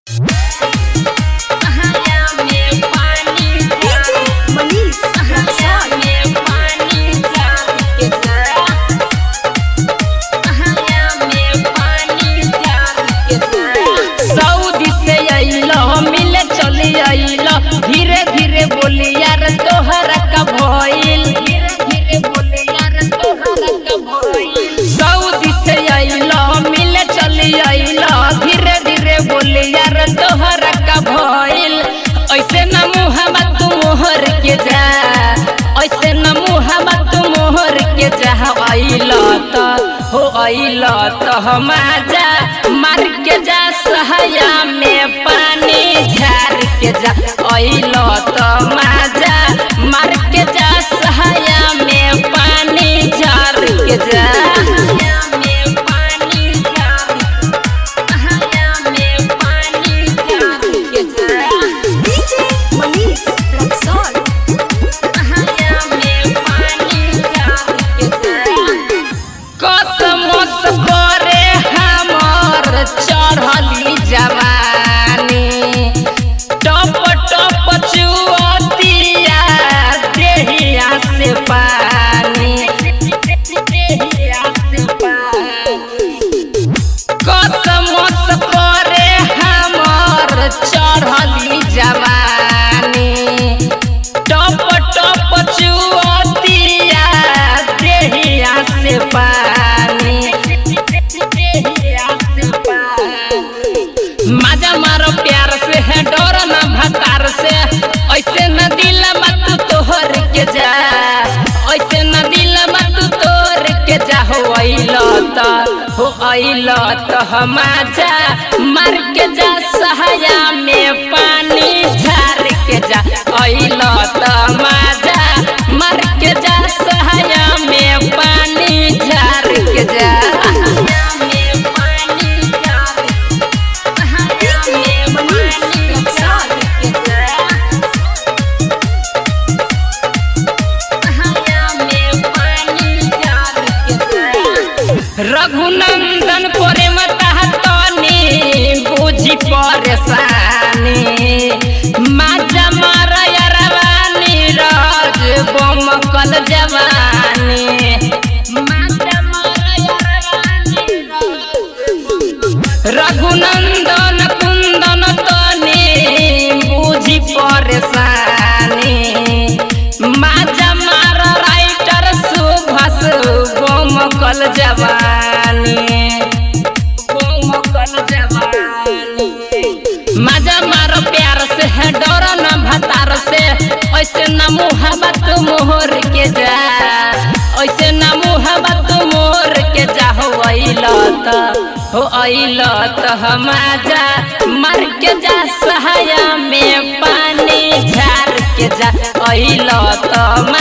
धीरे धीरे बोली यार तोहरा का भइल, धीरे धीरे बोली यार तोहरा का भइल। सऊदी से आइलो मिले चली आइलो, धीरे धीरे बोली यार तोहरा का भइल। ऐसे न मुहम्मा तू मोहर के जा, ऐसे न मुहम्मा तू मोहर के जा। आइलो तो हो आइलो तो हम आजा मार के जा, सहाया में पानी झार के जा। आइलो तो माजा मार के जा, सहाया में पानी झार के जा। चढ़ली जवानी टप टप चुअतिया देहिया से पानी, देहिया से पानी। कसमस करे हमर चढ़ली जवानी टप टप चुअतिया देहिया से पानी, मजा मारो प्यार से है डर न भतार से। ऐसे न दिल मत तोहर के जा, ऐसे न दिल मत तोड़ के जा। हो आइलो तो हम आजा मार के जा, सहाया में पानी झार के जा। आइलो तो मजा मार के जा, सहाया में पानी झार के जा। रघुनंदन प्रेम तनी बुझी परेशानी, माजा मारा यारवानी राज बमकल जवानी। माजा मारा यारवानी रघुनंदन कुंदन तनी बुझी परेशानी, माजा मारा राइटर सुभाष बमकल जवानी, बमकल जवानी। मजा मारो प्यार से है डर न भतार से। ऐसे न मुहब्बत मोहर के जा, ऐसे न मुहब्बत मोहर के जा। हो आइलो तो हम आजा मार के जा, सहाया में पानी झार के जा। आइलो तो